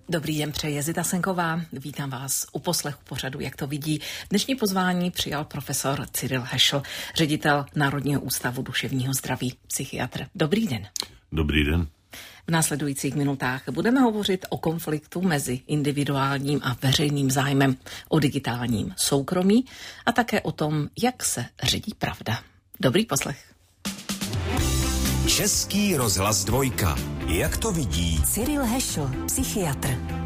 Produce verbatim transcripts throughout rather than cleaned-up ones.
Dobrý den, přeje Zita Senková. Vítám vás u poslechu pořadu, jak to vidí. Dnešní pozvání přijal profesor Cyril Heschl, ředitel Národního ústavu duševního zdraví, psychiatr. Dobrý den. Dobrý den. V následujících minutách budeme hovořit o konfliktu mezi individuálním a veřejným zájmem, o digitálním soukromí a také o tom, jak se ředí pravda. Dobrý poslech. Český rozhlas dvojka. Jak to vidí Cyril Heschl, psychiatr.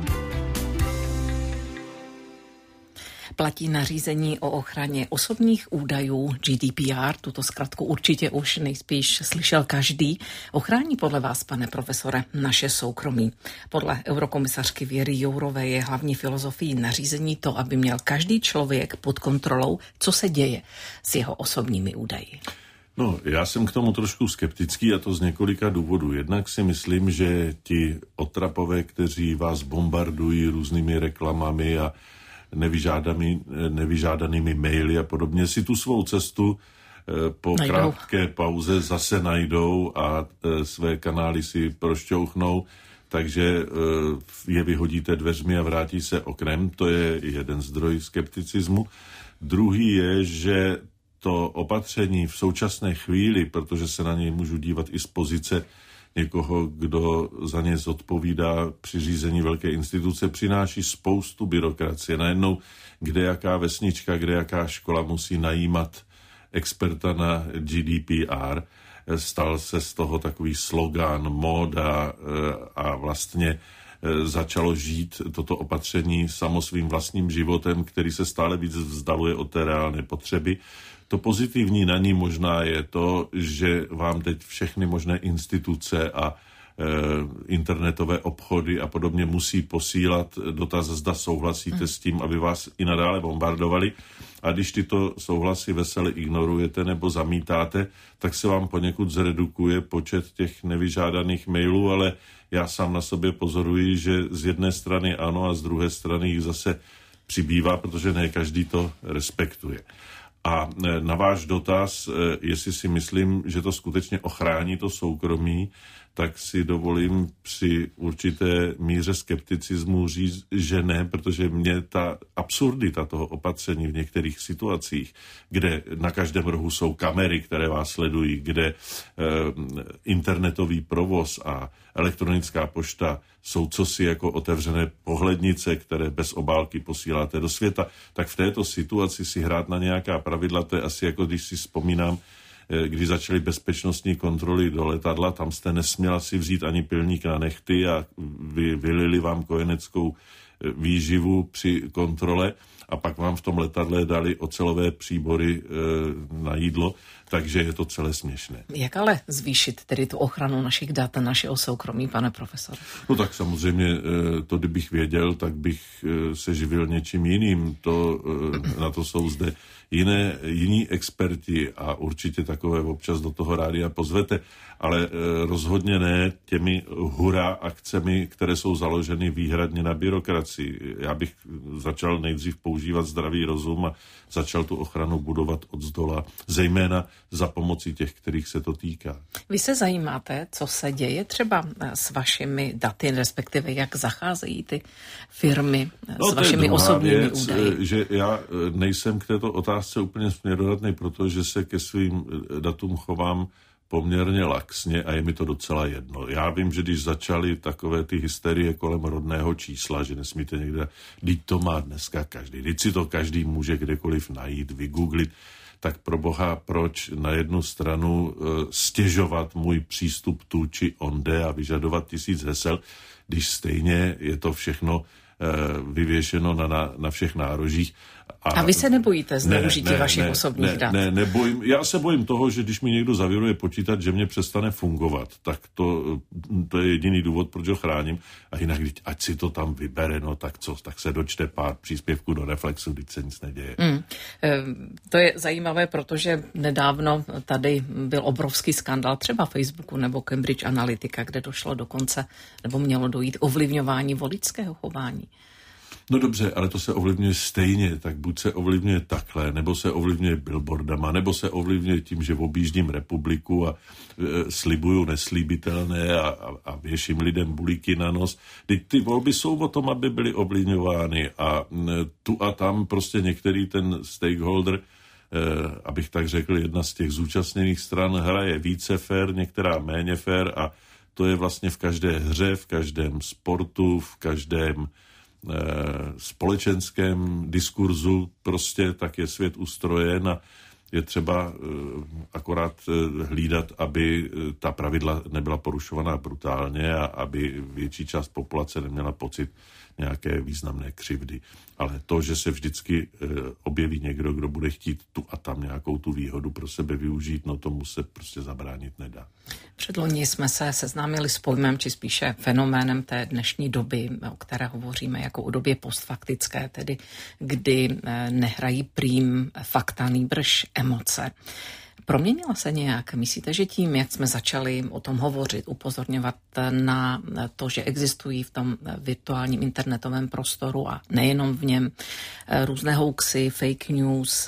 Platí nařízení o ochraně osobních údajů G D P R, tuto zkratku určitě už nejspíš slyšel každý. Ochrání podle vás, pane profesore, naše soukromí? Podle eurokomisařky Věry Jourové je hlavní filozofií nařízení to, aby měl každý člověk pod kontrolou, co se děje s jeho osobními údaji. No, já jsem k tomu trošku skeptický a to z několika důvodů. Jednak si myslím, že ti otrapové, kteří vás bombardují různými reklamami a nevyžádanými, nevyžádanými maily a podobně, si tu svou cestu po najdou. krátké pauze zase najdou a své kanály si prošťouchnou, takže je vyhodíte dveřmi a vrátí se oknem. To je jeden zdroj skepticismu. Druhý je, že to opatření v současné chvíli, protože se na něj můžu dívat i z pozice někoho, kdo za ně zodpovídá při řízení velké instituce, přináší spoustu byrokracie. Najednou kde jaká vesnička, kde jaká škola musí najímat experta na G D P R. Stal se z toho takový slogán, móda a vlastně začalo žít toto opatření samo svým vlastním životem, který se stále víc vzdaluje od té reálné potřeby. To pozitivní na ní možná je to, že vám teď všechny možné instituce a e, internetové obchody a podobně musí posílat dotaz, zda souhlasíte hmm. s tím, aby vás i nadále bombardovali. A když tyto souhlasy vesele ignorujete nebo zamítáte, tak se vám poněkud zredukuje počet těch nevyžádaných mailů, ale já sám na sobě pozoruji, že z jedné strany ano a z druhé strany jich zase přibývá, protože ne každý to respektuje. A na váš dotaz, jestli si myslím, že to skutečně ochrání to soukromí, tak si dovolím při určité míře skepticismu říct, že ne, protože mě ta absurdita toho opatření v některých situacích, kde na každém rohu jsou kamery, které vás sledují, kde eh, internetový provoz a elektronická pošta jsou cosi jako otevřené pohlednice, které bez obálky posíláte do světa, tak v této situaci si hrát na nějaká pravidla, to je asi jako když si vzpomínám, když začaly bezpečnostní kontroly do letadla, tam jste nesměla si vzít ani pilník na nehty a vy, vylili vám kojeneckou výživu při kontrole a pak vám v tom letadle dali ocelové příbory e, na jídlo, takže je to celé směšné. Jak ale zvýšit tedy tu ochranu našich dat a našeho soukromí, pane profesor? No tak samozřejmě e, to, kdybych věděl, tak bych e, se živil něčím jiným. To, e, na to jsou zde jiné, jiní experti a určitě takové občas do toho rádia pozvete, ale e, rozhodně ne těmi hurá akcemi, které jsou založeny výhradně na byrokracii. Já bych začal nejdřív používat zdravý rozum a začal tu ochranu budovat od zdola, zejména za pomocí těch, kterých se to týká. Vy se zajímáte, co se děje třeba s vašimi daty, respektive jak zacházejí ty firmy no, s vašimi osobními věc, údaji? Že já nejsem k této otázce úplně směrodatný, protože se ke svým datům chovám poměrně laxně a je mi to docela jedno. Já vím, že když začaly takové ty hysterie kolem rodného čísla, že nesmíte někde, teď to má dneska každý, teď si to každý může kdekoliv najít, vygooglit, tak pro boha, proč na jednu stranu e, stěžovat můj přístup tu či onde a vyžadovat tisíc hesel, když stejně je to všechno e, vyvěšeno na, na, na všech nárožích. A, a vy se nebojíte zneužití ne, vašich ne, osobních ne, dat? Ne, nebojím. Já se bojím toho, že když mi někdo zaviruje počítač, že mě přestane fungovat, tak to, to je jediný důvod, proč ho chráním. A jinak, ať si to tam vybere, no tak co, tak se dočte pár příspěvků do Reflexu, když se nic neděje. Mm. To je zajímavé, protože nedávno tady byl obrovský skandál třeba Facebooku nebo Cambridge Analytica, kde došlo dokonce, nebo mělo dojít ovlivňování voličského chování. No dobře, ale to se ovlivňuje stejně, tak buď se ovlivňuje takhle, nebo se ovlivňuje billboardama, nebo se ovlivňuje tím, že objíždím republiku a e, slibuju neslíbitelné a, a, a věším lidem bulíky na nos. Teď ty volby jsou o tom, aby byly ovlivňovány a m, tu a tam prostě některý ten stakeholder, e, abych tak řekl, jedna z těch zúčastněných stran hraje více fér, některá méně fér a to je vlastně v každé hře, v každém sportu, v každém společenském diskurzu, prostě tak je svět ustrojen a je třeba akorát hlídat, aby ta pravidla nebyla porušovaná brutálně a aby větší část populace neměla pocit nějaké významné křivdy. Ale to, že se vždycky objeví někdo, kdo bude chtít tu a tam nějakou tu výhodu pro sebe využít, no tomu se prostě zabránit nedá. Předloni jsme se seznámili s pojmem, či spíše fenoménem té dnešní doby, o které hovoříme jako o době postfaktické, tedy kdy nehrají prým fakta, nýbrž emoce. Proměnila se nějak? Myslíte, že tím, jak jsme začali o tom hovořit, upozorňovat na to, že existují v tom virtuálním internetovém prostoru a nejenom v něm různé hoaxy, fake news,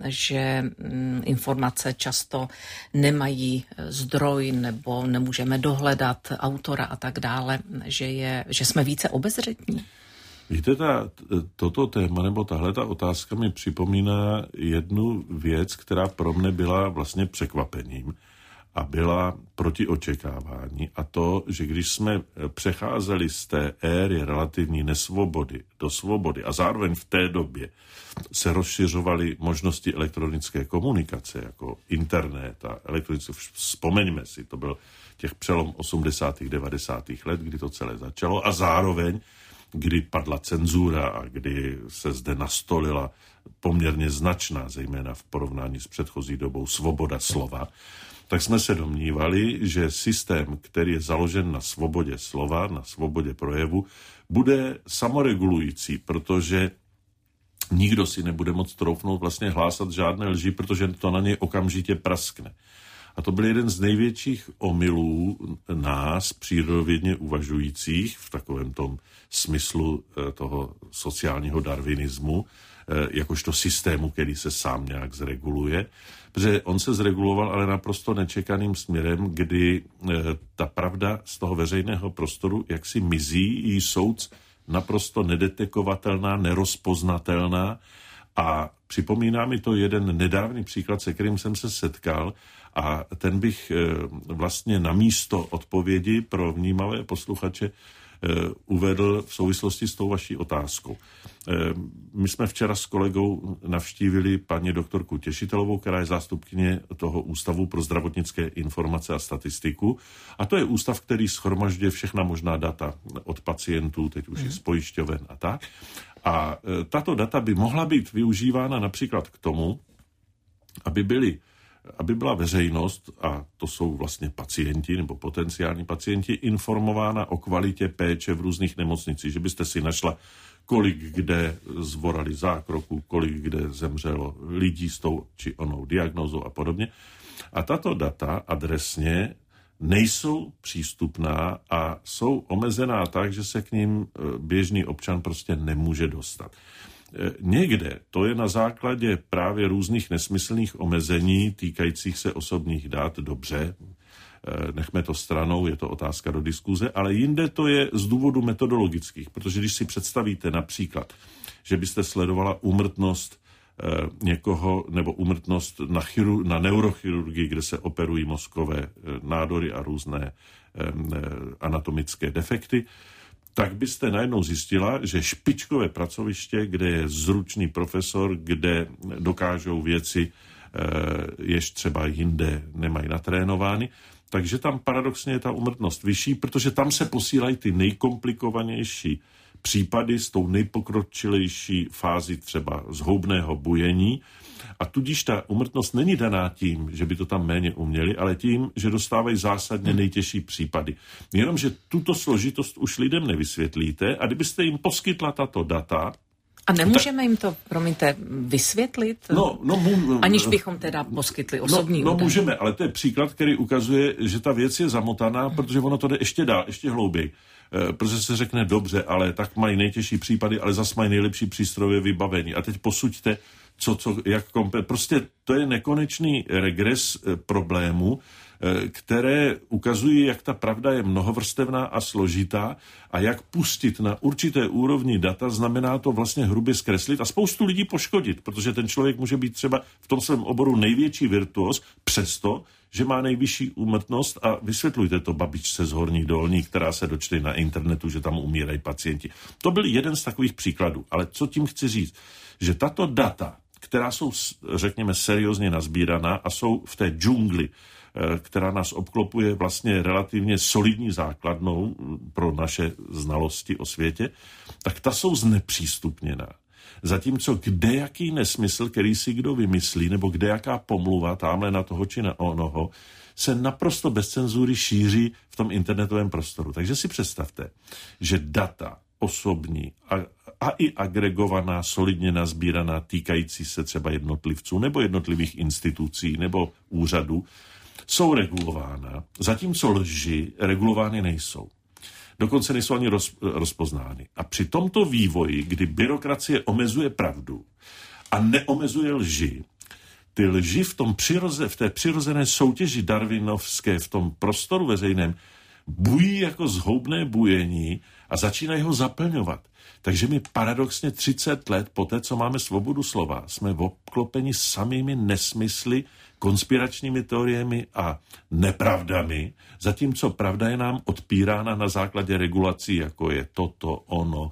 že informace často nemají zdroj nebo nemůžeme dohledat autora a tak dále, že, je, že jsme více obezřetní? Víte, ta, toto téma nebo tahle ta otázka mi připomíná jednu věc, která pro mne byla vlastně překvapením a byla proti očekávání. A to, že když jsme přecházeli z té éry relativní nesvobody do svobody a zároveň v té době se rozšiřovaly možnosti elektronické komunikace, jako internet a elektronické, vzpomeňme si, to byl těch přelom osmdesátých devadesátých let, kdy to celé začalo a zároveň kdy padla cenzura a kdy se zde nastolila poměrně značná, zejména v porovnání s předchozí dobou, svoboda slova, tak jsme se domnívali, že systém, který je založen na svobodě slova, na svobodě projevu, bude samoregulující, protože nikdo si nebude moct troufnout vlastně hlásat žádné lži, protože to na něj okamžitě praskne. A to byl jeden z největších omylů nás, přírodovědně uvažujících, v takovém tom smyslu toho sociálního darwinismu, jakožto systému, který se sám nějak zreguluje, protože on se zreguloval ale naprosto nečekaným směrem, kdy ta pravda z toho veřejného prostoru jaksi mizí, jí soud naprosto nedetekovatelná, nerozpoznatelná a připomíná mi to jeden nedávný příklad, se kterým jsem se setkal a ten bych vlastně na místo odpovědi pro vnímavé posluchače uvedl v souvislosti s tou vaší otázkou. My jsme včera s kolegou navštívili paní doktorku Těšitelovou, která je zástupkyně toho Ústavu pro zdravotnické informace a statistiku. A to je ústav, který shromažďuje všechna možná data od pacientů, teď už mm. i z pojišťoven a tak. A tato data by mohla být využívána například k tomu, aby byly aby byla veřejnost, a to jsou vlastně pacienti nebo potenciální pacienti, informována o kvalitě péče v různých nemocnicích, že byste si našla, kolik kde zvorali zákroku, kolik kde zemřelo lidí s tou či onou diagnózou a podobně. A tato data adresně nejsou přístupná a jsou omezená tak, že se k ním běžný občan prostě nemůže dostat. Někde to je na základě právě různých nesmyslných omezení týkajících se osobních dat, dobře, nechme to stranou, je to otázka do diskuze, ale jinde to je z důvodu metodologických, protože když si představíte například, že byste sledovala úmrtnost někoho nebo úmrtnost na, chiru, na neurochirurgii, kde se operují mozkové nádory a různé anatomické defekty, tak byste najednou zjistila, že špičkové pracoviště, kde je zručný profesor, kde dokážou věci, jež třeba jinde nemají natrénovány, takže tam paradoxně je ta úmrtnost vyšší, protože tam se posílají ty nejkomplikovanější případy s tou nejpokročilejší fází třeba zhoubného bujení. A tudíž ta úmrtnost není daná tím, že by to tam méně uměli, ale tím, že dostávají zásadně nejtěžší případy. Jenomže tuto složitost už lidem nevysvětlíte a kdybyste jim poskytla tato data, a nemůžeme tak, jim to, promiňte, vysvětlit? No, no, mů, aniž bychom teda poskytli osobní No, no údaje. můžeme, ale to je příklad, který ukazuje, že ta věc je zamotaná, protože ono to jde ještě dál, ještě hlouběji. protože se řekne dobře, ale tak mají nejtěžší případy, ale zas mají nejlepší přístrojové vybavení. A teď posuďte, co, co, jak kompe... Prostě to je nekonečný regres problémů, které ukazují, jak ta pravda je mnohovrstevná a složitá a jak pustit na určité úrovni data, znamená to vlastně hrubě zkreslit a spoustu lidí poškodit, protože ten člověk může být třeba v tom svém oboru největší virtuos, přesto, že má nejvyšší úmrtnost a vysvětlujte to babičce z Horních Dolních, která se dočte na internetu, že tam umírají pacienti. To byl jeden z takových příkladů, ale co tím chci říct? Že tato data, která jsou, řekněme, seriózně nazbíraná a jsou v té džungli, která nás obklopuje vlastně relativně solidní základnou pro naše znalosti o světě, tak ta jsou znepřístupněná. Zatímco kdejaký nesmysl, který si kdo vymyslí, nebo kdejaká pomluva, tamhle na toho či na onoho, se naprosto bez cenzury šíří v tom internetovém prostoru. Takže si představte, že data osobní a, a i agregovaná, solidně nazbíraná, týkající se třeba jednotlivců nebo jednotlivých institucí nebo úřadů, jsou regulována, zatímco lži regulovány nejsou. Dokonce nejsou ani roz, rozpoznány. A při tomto vývoji, kdy byrokracie omezuje pravdu a neomezuje lži, ty lži v, tom přiroze, v té přirozené soutěži darwinovské, v tom prostoru veřejném, bují jako zhoubné bujení a začínají ho zaplňovat. Takže my paradoxně třicet let poté, co máme svobodu slova, jsme obklopeni samými nesmysly, konspiračními teoriemi a nepravdami, zatímco pravda je nám odpírána na základě regulací, jako je toto, ono,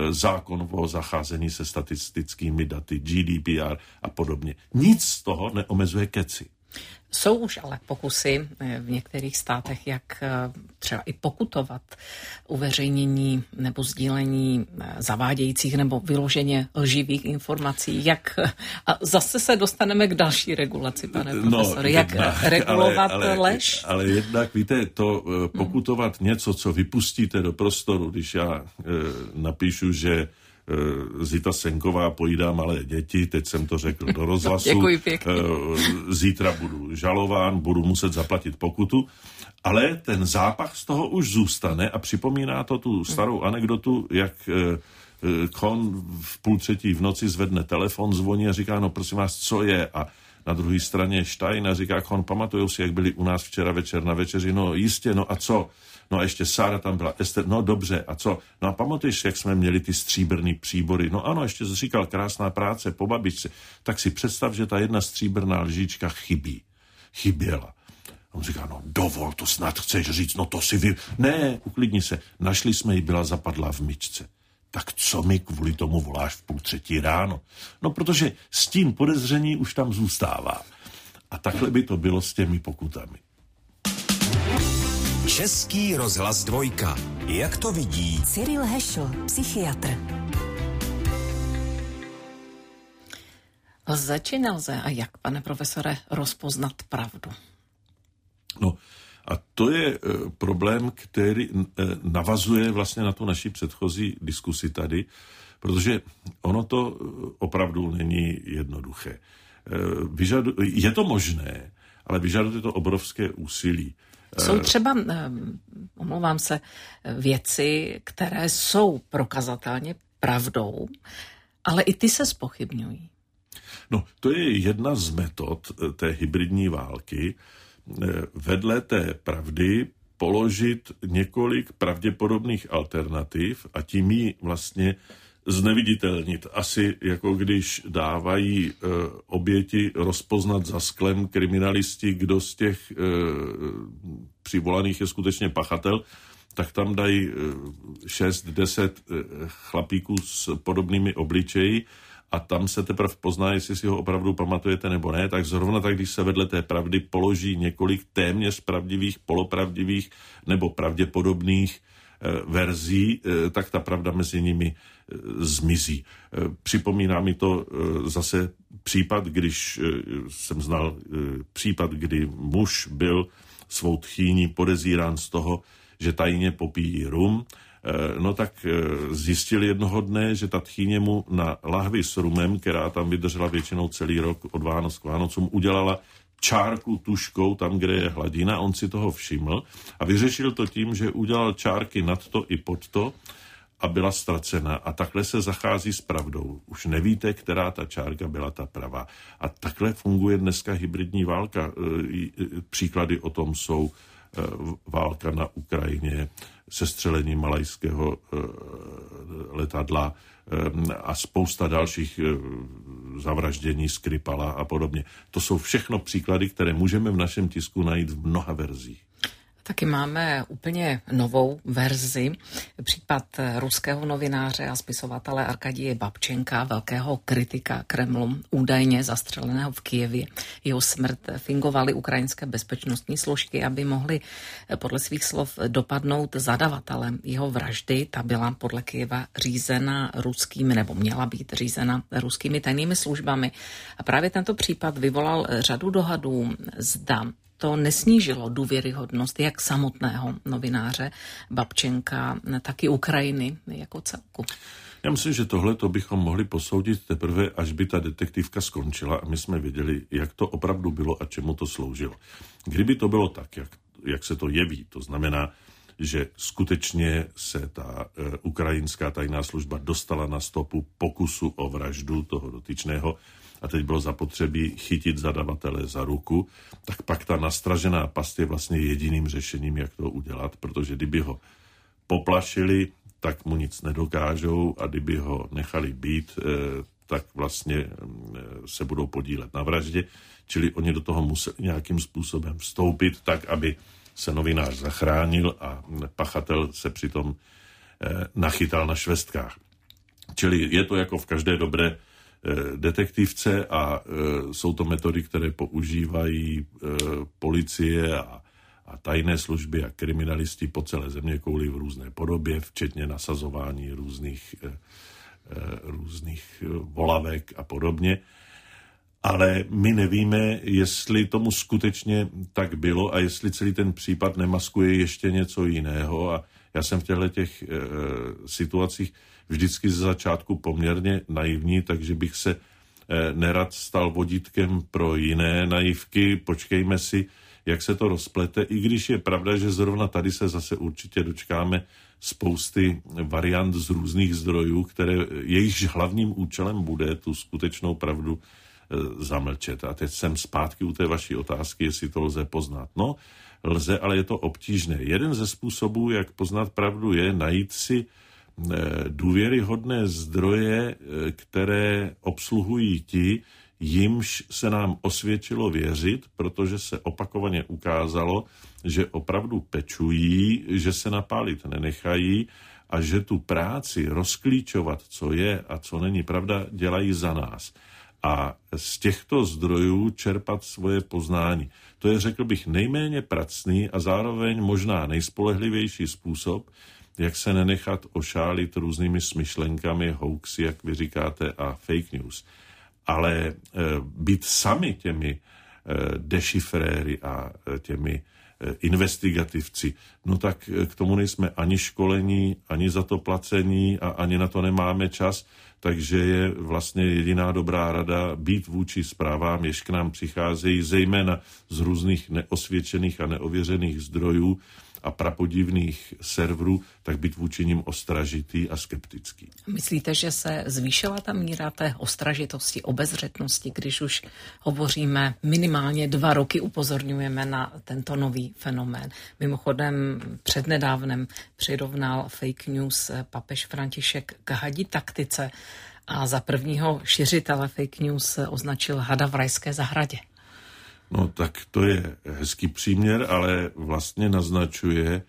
zákon o zacházení se statistickými daty, G D P R a podobně. Nic z toho neomezuje keci. Jsou už ale pokusy v některých státech, jak třeba i pokutovat uveřejnění nebo sdílení zavádějících nebo vyloženě lživých informací. Jak, a zase se dostaneme k další regulaci, pane profesore. No, jak jednak, regulovat ale, ale, lež? Ale jednak, víte, to pokutovat hmm. něco, co vypustíte do prostoru, když já e, napíšu, že Zita Senková pojídá malé děti, teď jsem to řekl do rozhlasu. Děkuji pěkně. Zítra budu žalován, budu muset zaplatit pokutu, ale ten zápach z toho už zůstane a připomíná to tu starou anekdotu, jak Kohn v půl třetí v noci zvedne telefon, zvoní a říká, no prosím vás, co je? A na druhé straně Stein a říká, Kohn, pamatujou si, jak byli u nás včera večer na večeři? No jistě, no a co? No a ještě Sára tam byla, Ester, no dobře, a co? No a pamatuješ, jak jsme měli ty stříbrný příbory? No ano, ještě jsi říkal, krásná práce po babičce. Tak si představ, že ta jedna stříbrná lžička chybí. Chyběla. On říká, no dovol, to snad chceš říct, no to si vy... Ne, uklidni se, našli jsme ji, byla zapadlá v myčce. Tak co mi kvůli tomu voláš v půl třetí ráno? No protože stín podezření už tam zůstává. A takhle by to bylo s těmi pokutami. Český rozhlas dvojka. Jak to vidí Cyril Hešl, psychiatr. Lze či nelze a jak, pane profesore, rozpoznat pravdu? No a to je e, problém, který e, navazuje vlastně na tu naši předchozí diskusi tady, protože ono to opravdu není jednoduché. E, vyžadu, je to možné, ale vyžaduje to obrovské úsilí. Jsou třeba, omlouvám se, věci, které jsou prokazatelně pravdou, ale i ty se zpochybňují. No, to je jedna z metod té hybridní války. Vedle té pravdy položit několik pravděpodobných alternativ a tím ji vlastně zneviditelnit. Asi jako když dávají e, oběti rozpoznat za sklem kriminalisti, kdo z těch e, přivolaných je skutečně pachatel, tak tam dají e, šest, deset e, chlapíků s podobnými obličeji a tam se teprve pozná, jestli si ho opravdu pamatujete nebo ne, tak zrovna tak, když se vedle té pravdy položí několik téměř pravdivých, polopravdivých nebo pravděpodobných verzí, tak ta pravda mezi nimi zmizí. Připomíná mi to zase případ, když jsem znal případ, kdy muž byl svou tchýní podezírán z toho, že tajně popíjí rum. No tak zjistili jednoho dne, že ta tchýně mu na lahvi s rumem, která tam vydržela většinou celý rok od Vánoc k Vánocům, udělala čárku tužkou tam, kde je hladina, on si toho všiml a vyřešil to tím, že udělal čárky nad to i pod to a byla ztracena. A takhle se zachází s pravdou. Už nevíte, která ta čárka byla ta pravá. A takhle funguje dneska hybridní válka. Příklady o tom jsou válka na Ukrajině, sestřelení malajského letadla a spousta dalších zavraždění Skripala a podobně. To jsou všechno příklady, které můžeme v našem tisku najít v mnoha verzích. Taky máme úplně novou verzi. Případ ruského novináře a spisovatele Arkadije Babčenka, velkého kritika Kremlu, údajně zastřeleného v Kyjevě. Jeho smrt fingovaly ukrajinské bezpečnostní složky, aby mohli podle svých slov dopadnout zadavatelem jeho vraždy. Ta byla podle Kyjeva řízena ruskými, nebo měla být řízena ruskými tajnými službami. A právě tento případ vyvolal řadu dohadů, zda to nesnížilo důvěryhodnost jak samotného novináře Babčenka, tak i Ukrajiny jako celku. Já myslím, že tohle to bychom mohli posoudit teprve, až by ta detektivka skončila a my jsme věděli, jak to opravdu bylo a čemu to sloužilo. Kdyby to bylo tak, jak, jak se to jeví, to znamená, že skutečně se ta e, ukrajinská tajná služba dostala na stopu pokusu o vraždu toho dotyčného, a teď bylo zapotřebí chytit zadavatele za ruku, tak pak ta nastražená past je vlastně jediným řešením, jak to udělat, protože kdyby ho poplašili, tak mu nic nedokážou a kdyby ho nechali být, tak vlastně se budou podílet na vraždě, čili oni do toho museli nějakým způsobem vstoupit tak, aby se novinář zachránil a pachatel se přitom nachytal na švestkách. Čili je to jako v každé dobré detektivce a e, jsou to metody, které používají e, policie a, a tajné služby a kriminalisti po celé zeměkouli v různé podobě, včetně nasazování různých, e, e, různých volavek a podobně. Ale my nevíme, jestli tomu skutečně tak bylo a jestli celý ten případ nemaskuje ještě něco jiného. A já jsem v těchto těch e, situacích vždycky ze začátku poměrně naivní, takže bych se e, nerad stal vodítkem pro jiné naivky. Počkejme si, jak se to rozplete, i když je pravda, že zrovna tady se zase určitě dočkáme spousty variant z různých zdrojů, které jejichž hlavním účelem bude tu skutečnou pravdu e, zamlčet. A teď jsem zpátky u té vaší otázky, jestli to lze poznat. No, lze, ale je to obtížné. Jeden ze způsobů, jak poznat pravdu, je najít si důvěryhodné zdroje, které obsluhují ti, jimž se nám osvědčilo věřit, protože se opakovaně ukázalo, že opravdu pečují, že se napálit nenechají a že tu práci rozklíčovat, co je a co není pravda, dělají za nás. A z těchto zdrojů čerpat svoje poznání. To je, řekl bych, nejméně pracný a zároveň možná nejspolehlivější způsob, jak se nenechat ošálit různými smyšlenkami, hoaxy, jak vy říkáte, a fake news. Ale e, být sami těmi e, dešifréry a e, těmi e, investigativci, no tak k tomu nejsme ani školení, ani za to placení a ani na to nemáme čas, takže je vlastně jediná dobrá rada být vůči zprávám, jež k nám přicházejí, zejména z různých neosvědčených a neověřených zdrojů a prapodivných serverů, tak být vůči nim ostražitý a skeptický. Myslíte, že se zvýšila ta míra té ostražitosti, obezřetnosti, když už hovoříme minimálně dva roky, upozorňujeme na tento nový fenomén? Mimochodem přednedávnem přirovnal fake news papež František k hadi taktice a za prvního šiřitele fake news označil hada v rajské zahradě. No tak to je hezký příměr, ale vlastně naznačuje,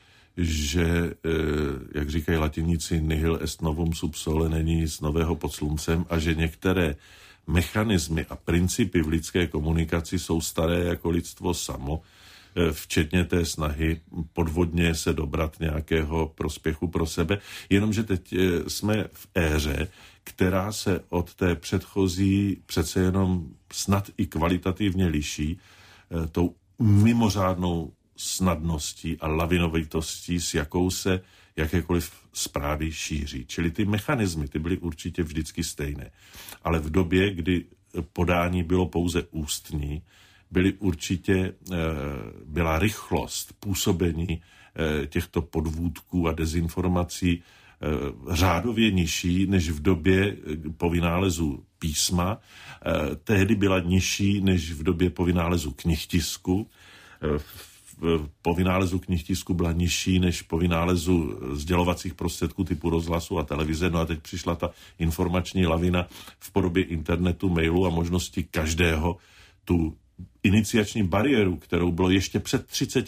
že, jak říkají latiníci, nihil est novum sub sole, není nic nového pod sluncem a že některé mechanismy a principy v lidské komunikaci jsou staré jako lidstvo samo, včetně té snahy podvodně se dobrat nějakého prospěchu pro sebe, jenomže teď jsme v éře, která se od té předchozí přece jenom snad i kvalitativně liší tou mimořádnou snadností a lavinovitostí, s jakou se jakékoliv zprávy šíří. Čili ty mechanismy, ty byly určitě vždycky stejné. Ale v době, kdy podání bylo pouze ústní, byly určitě, byla rychlost působení těchto podvůdků a dezinformací řádově nižší než v době po vynálezu písma. Tehdy byla nižší než v době po vynálezu knihtisku. Po vynálezu knihtisku byla nižší než po vynálezu sdělovacích prostředků typu rozhlasu a televize. No a teď přišla ta informační lavina v podobě internetu, mailu a možnosti každého tu iniciační bariéru, kterou bylo ještě před třicet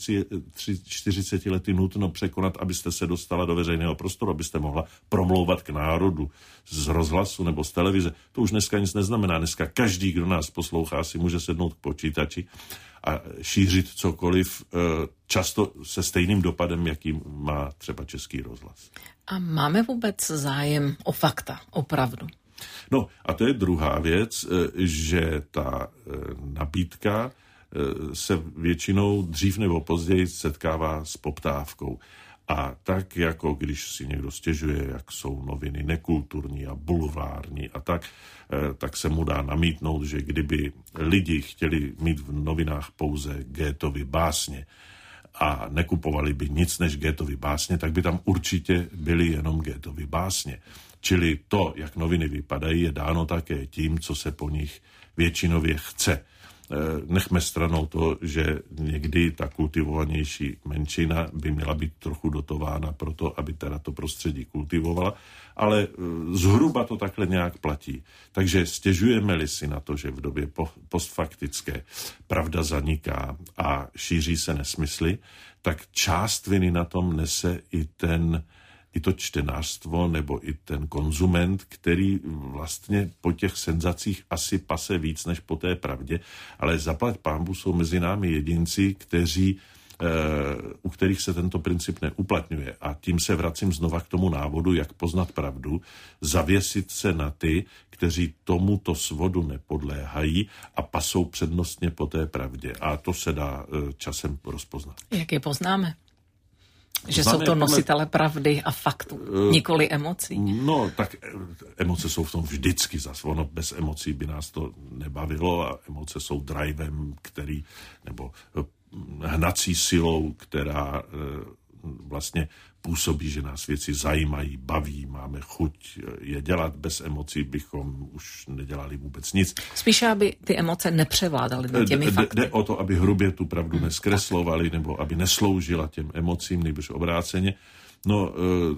čtyřicet lety nutno překonat, abyste se dostala do veřejného prostoru, abyste mohla promlouvat k národu z rozhlasu nebo z televize. To už dneska nic neznamená. Dneska každý, kdo nás poslouchá, si může sednout k počítači a šířit cokoliv, často se stejným dopadem, jakým má třeba Český rozhlas. A máme vůbec zájem o fakta, o pravdu? No a to je druhá věc, že ta nabídka se většinou dřív nebo později setkává s poptávkou. A tak, jako když si někdo stěžuje, jak jsou noviny nekulturní a bulvární a tak, tak se mu dá namítnout, že kdyby lidi chtěli mít v novinách pouze Goethevy básně a nekupovali by nic než Goethevy básně, tak by tam určitě byly jenom Goethevy básně. Čili to, jak noviny vypadají, je dáno také tím, co se po nich většinově chce. Nechme stranou to, že někdy ta kultivovanější menšina by měla být trochu dotována pro to, aby teda to prostředí kultivovala, ale zhruba to takhle nějak platí. Takže stěžujeme-li si na to, že v době postfaktické pravda zaniká a šíří se nesmysly, tak část viny na tom nese i ten i to čtenářstvo nebo i ten konzument, který vlastně po těch senzacích asi pase víc než po té pravdě, ale zaplať pánbu jsou mezi námi jedinci, kteří, u kterých se tento princip neuplatňuje. A tím se vracím znova k tomu návodu, jak poznat pravdu, zavěsit se na ty, kteří tomuto svodu nepodléhají a pasou přednostně po té pravdě. A to se dá časem rozpoznat. Jak je poznáme? Že Známe jsou to nositele podle... pravdy a faktu, uh, nikoli emocí. No, tak emoce jsou v tom vždycky zas. Ono bez emocí by nás to nebavilo a emoce jsou drivem, který, nebo hnací silou, která vlastně působí, že nás věci zajímají, baví, máme chuť je dělat. Bez emocí bychom už nedělali vůbec nic. Spíše, aby ty emoce nepřevládaly nad těmi fakty. Jde o to, aby hrubě tu pravdu neskreslovali, nebo aby nesloužila těm emocím, nejbrž obráceně. No,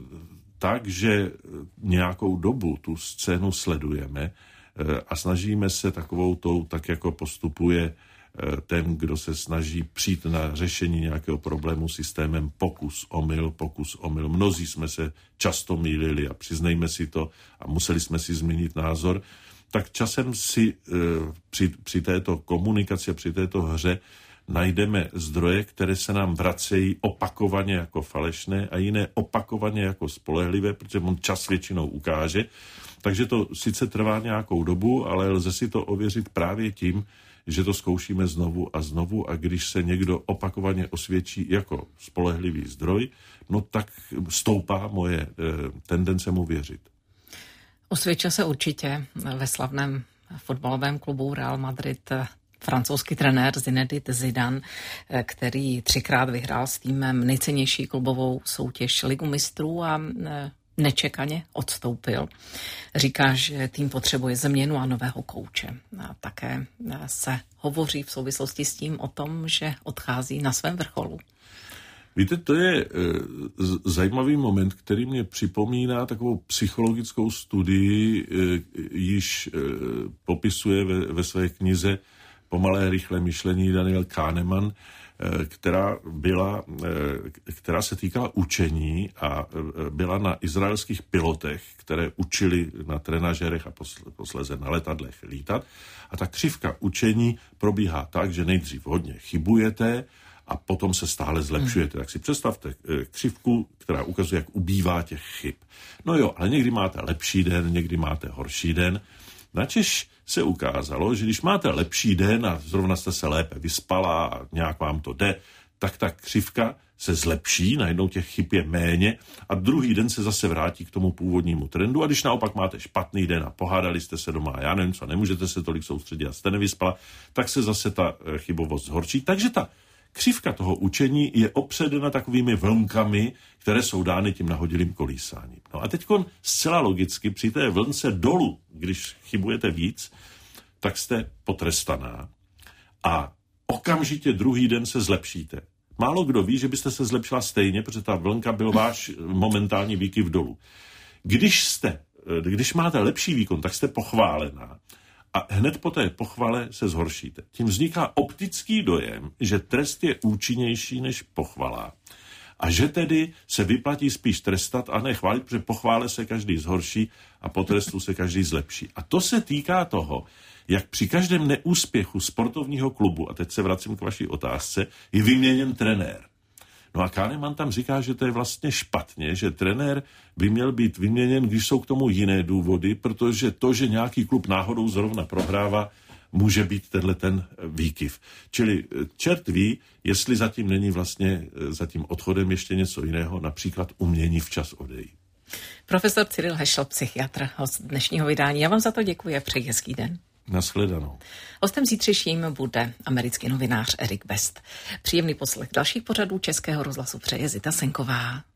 takže nějakou dobu tu scénu sledujeme a snažíme se takovou tou, tak jako postupuje ten, kdo se snaží přijít na řešení nějakého problému systémem pokus, omyl, pokus, omyl. Mnozí jsme se často mýlili a přiznejme si to a museli jsme si změnit názor. Tak časem si při, při této komunikaci a při této hře najdeme zdroje, které se nám vracejí opakovaně jako falešné a jiné opakovaně jako spolehlivé, protože on čas většinou ukáže. Takže to sice trvá nějakou dobu, ale lze si to ověřit právě tím, že to zkoušíme znovu a znovu a když se někdo opakovaně osvědčí jako spolehlivý zdroj, no tak stoupá moje eh, tendence mu věřit. Osvědčil se určitě ve slavném fotbalovém klubu Real Madrid francouzský trenér Zinedine Zidane, který třikrát vyhrál s týmem nejcennější klubovou soutěž Ligu mistrů a nečekaně odstoupil. Říká, že tým potřebuje změnu a nového kouče. A také se hovoří v souvislosti s tím o tom, že odchází na svém vrcholu. Víte, to je e, zajímavý moment, který mě připomíná takovou psychologickou studii, e, již e, popisuje ve, ve své knize Pomalé rychlé myšlení Daniel Kahneman, která byla, která se týkala učení a byla na izraelských pilotech, které učili na trenažerech a posléze na letadlech lítat. A ta křivka učení probíhá tak, že nejdřív hodně chybujete a potom se stále zlepšujete. Tak si představte křivku, která ukazuje, jak ubývá těch chyb. No jo, ale někdy máte lepší den, někdy máte horší den. Načež se ukázalo, že když máte lepší den a zrovna jste se lépe vyspala a nějak vám to jde, tak ta křivka se zlepší, najednou těch chyb je méně a druhý den se zase vrátí k tomu původnímu trendu a když naopak máte špatný den a pohádali jste se doma a já nevím co, nemůžete se tolik soustředit a jste nevyspala, tak se zase ta chybovost zhorší. Takže ta křivka toho učení je opředena takovými vlnkami, které jsou dány tím nahodilým kolísáním. No a teďkon zcela logicky při té vlnce dolů, když chybujete víc, tak jste potrestaná a okamžitě druhý den se zlepšíte. Málo kdo ví, že byste se zlepšila stejně, protože ta vlnka byl váš momentální výkyv dolů. Když jste, když máte lepší výkon, tak jste pochválená a hned po té pochvale se zhoršíte. Tím vzniká optický dojem, že trest je účinnější než pochvala. A že tedy se vyplatí spíš trestat a ne chválit, protože po chvále se každý zhorší a po trestu se každý zlepší. A to se týká toho, jak při každém neúspěchu sportovního klubu, a teď se vracím k vaší otázce, je vyměněn trenér. No a Kahneman tam říká, že to je vlastně špatně, že trenér by měl být vyměněn, když jsou k tomu jiné důvody, protože to, že nějaký klub náhodou zrovna prohrává, může být tenhle ten výkyv. Čili čert ví, jestli zatím není vlastně za tím odchodem ještě něco jiného, například umění včas odejít. Profesor Cyril Hešl, psychiatr, host dnešního vydání. Já vám za to děkuji a přeji hezký den. Nashledanou. Hostem zítřejším bude americký novinář Erik Best. Příjemný poslech dalších pořadů Českého rozhlasu přeje Zita Senková.